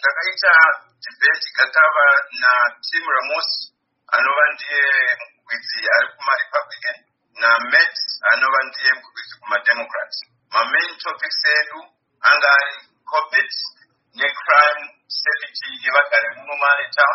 Takaita debate kakava na Tim Ramos anova ndiye mugwidzi ari kuma-Republican naMatt anova ndiye mugwidzi kuma-Democrat. Main topics edu anga ari COVID necrime safety yevagari muno mutown.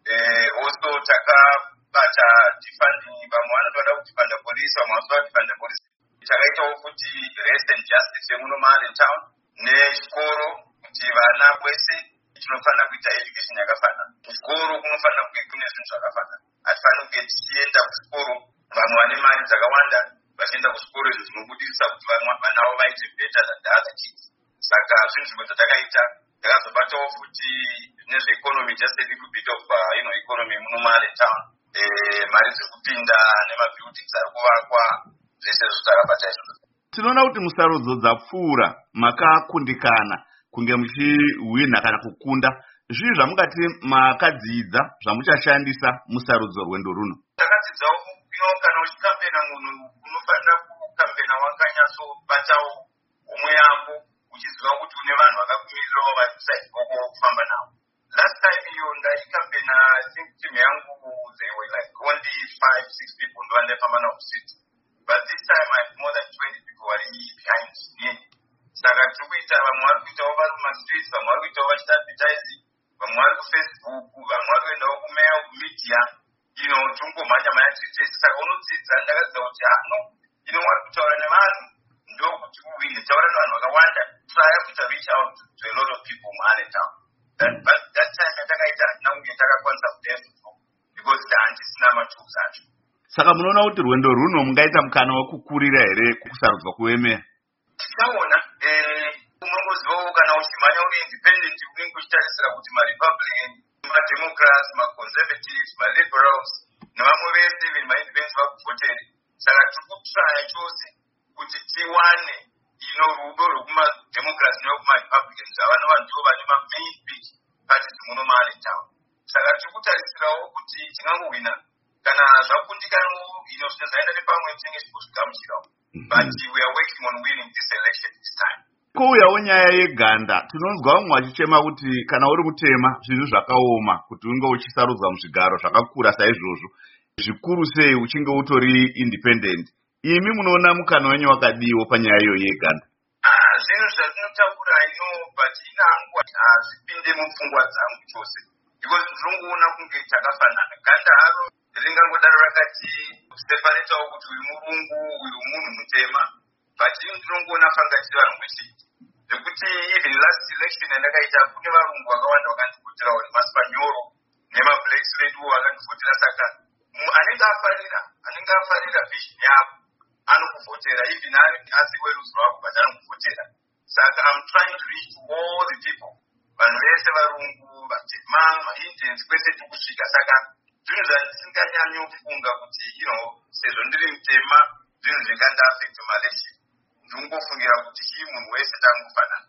Also takabata defunding, vamwe vanotoda kudefunda police, vamwe vanotoda kudefunda police. Takaitawo kuti race and justice yemuno mutown nechikoro kuti vana wese tinofanira kuita education yakafanana. Kuchikoro kunofanira kunge kune zvinhu zvakafanana. Hatifaniri kunge tichienda kuchikoro vamwe vane mari dzakawanda vachienda kuchikoro izvo zvinobudisa kuti vana vavo vaite better than the other kids. Saka zvinhu zvimwe zvatakaita takazobatawo futi nezveeconomy, just a little bit of economy muno mutown. Mari dziri kupinda nemabuildings ari kuvakwa zvese zvotakabata izvozvo. Tinoona kuti musarudzo dzapfuura makakundikana kunge muchihwina kana kukunda. Zvii zvamungati makadzidza zvamuchashandisa musarudzo rwendo runo? Takadzidzawo kana uchikambena munhu unofanira kukambena wakanyatsobatawo umwe yako uchiziva kuti une vanhu vakakumirirawo vari kuside kwako kufamba navo. Last time iyo ndaikambena, I think team yangu they were like only 5-6 people ndo vandaifamba navo street. But this time I have more than 20 people were behind me. Saka tiri kuita, vamwe vari kuitawo vari kumastreets, vamwe vari kuitawo vachiita advertising, vamwe vari kuFacebook, vamwe vari kuendawo kumail, kumedia, tungomhanya tiri. Saka unodzidza, ndakadzidza kuti vari kutaura nevanhu ndokuti uwine. Taura nevanhu vakawanda, try kuita reach out to a lot of people mutown. But that time yatakaita hatina kunge takakwanisa kudefo because handisina matools acho. Saka munoona kuti rwendo runo mungaita mukana wekukurira here kusarudzwa kuemera? Tichaona. Unongozivawo kana uchimhanya uri independent unenge uchitarisira kuti maRepublican, maDemocrats, maConservatives, maLiberals nevamwe vese veindependent vakuvhotere. Saka tiri kutraya chose kuti tiwane rudo rwekumaDemocrats nevekumaRepublicans avanova ndivo vane main big parties muno mutown. Saka tiri kutarisirawo kuti tingangohwina kana zvakundikanawo zvinhu zvaenda nepamwe tinenge tichizvigamuchirawo. But we are working on winning this election this time. Kouyawo nyaya yeganda, tinonzwa vamwe vachichema kuti kana uri mutema zvinhu zvakaoma kuti unge uchisarudzwa muzvigaro zvakakura saizvozvo, zvikuru sei uchinge utori independent. Imi munoona mukana wenyu wakadiwo panyaya iyo yeganda? Zvinhu zvazvinotaura but inangu hazvipinde mupfungwa dzangu chose. Because ndinongoona kunge takafanana. Ganda haro ringangodaro rakati separatawo kuti uyu murungu uyu munhu mutema. But ndinongoona pangati vanhu mwese. Zvekuti even last election yandakaita kune varungu vakawanda vakandivhoterawo nemasipanyoro nemablack veduwo vakandivhotera. Saka anenge afarira vision yako anokuvhotera, even asi werudzi rwako but anokuvhotera. Saka I'm trying to reach to all the people, vanhu vese varungu, vatema, maIndians, kwese tiri kusvika. Saka zvinhu zvandisinganyanyofunga kuti sezvo ndiri mutema zvinhu zvingandaafecta maelection. Ndinongofungira kuti munhu wese tangofanana.